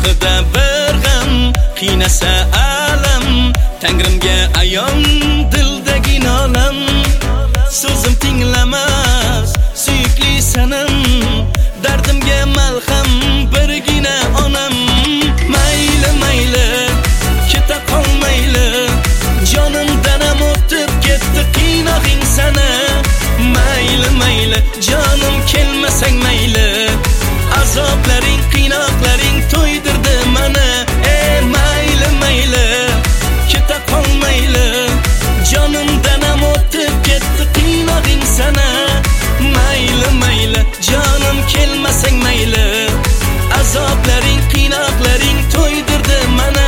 gohida bir g'am qiynasa alam, Tangrimga ayon dildagi nolam. So'zim tinglamas suyukli sanam, dardimga malham birgina onam. Mayli mayli keta qolmayli, jonimdan ham o'tib ketdi qiynog'ing sana. Mayli mayli jonim kelmasang mayli, azoblaring qiynoqlaring to'ydirdi mana. Mayli mayli keta qolmayli, jonimdan ham o'tib ketdi qiynog'ing sana. Mayli mayli jonim kelmasang mayli, azoblaring qiynoqlaring to'ydirdi mana.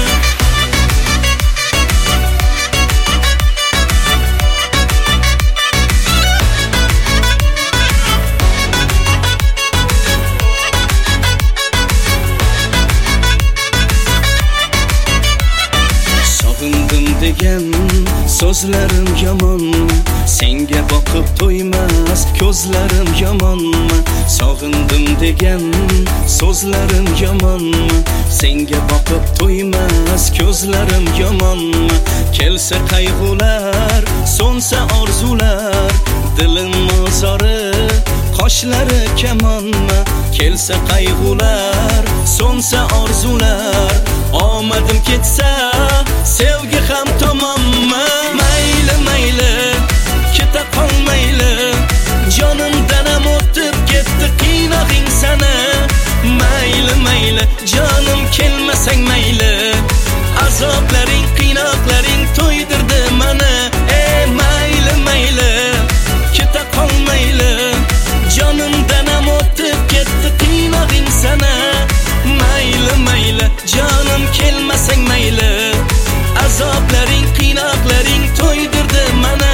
Degan so'zlarim yomon, senga boqib to'ymas ko'zlarim yomon. Sog'indim degan so'zlarim yomon, senga boqib to'ymas ko'zlarim yomon. Kelsa qayg'ular, so'nsa orzular, dilim ozori, qoshlari kamon. Kelsa qayg'ular, so'nsa orzular, omadim ketsa sevgi ham tomonma. Mayli mayli keta qolmayli, jonimdan ham o'tib ketdi qiynog'ing sana. Mayli mayli jonim kelmasang mayli, azoblaring qiynoqlaring to'ydirdi mana. Mayli mayli keta qolmayli, jonimdan ham o'tib ketdi qiynog'ing sana. Mayli mayli jonim kelmasang mayli, azoblaring qiynoqlaring to'ydirdi mana.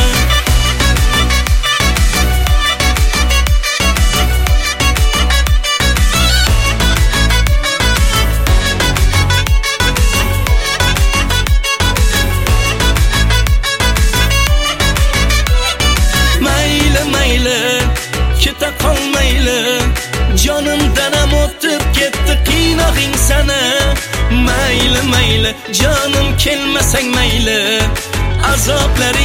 Mayli mayli keta qolmayli, jonimdan ham o'tib ketdi qiynog'ing sana. Mayli mayli jonim kelmasang mayli, azoblaring